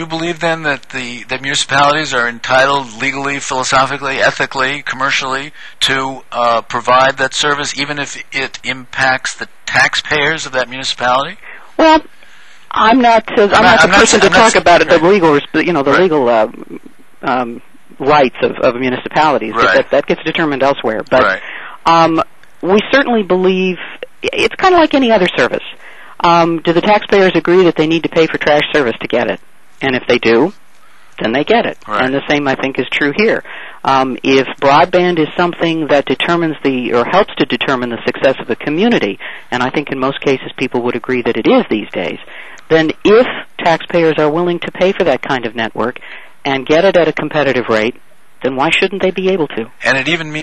you believe then that that municipalities are entitled legally, philosophically, ethically, commercially to provide that service, even if it impacts the taxpayers of that municipality? Well, I'm not the person to talk about it. The legal, legal rights of municipalities. Right. That gets determined elsewhere. But we certainly believe it's kind of like any other service. Do the taxpayers agree that they need to pay for trash service to get it? And if they do, then they get it. Right. And the same, I think, is true here. If broadband is something that determines or helps to determine the success of a community, and I think in most cases people would agree that it is these days, then if taxpayers are willing to pay for that kind of network and get it at a competitive rate, then why shouldn't they be able to? And it even means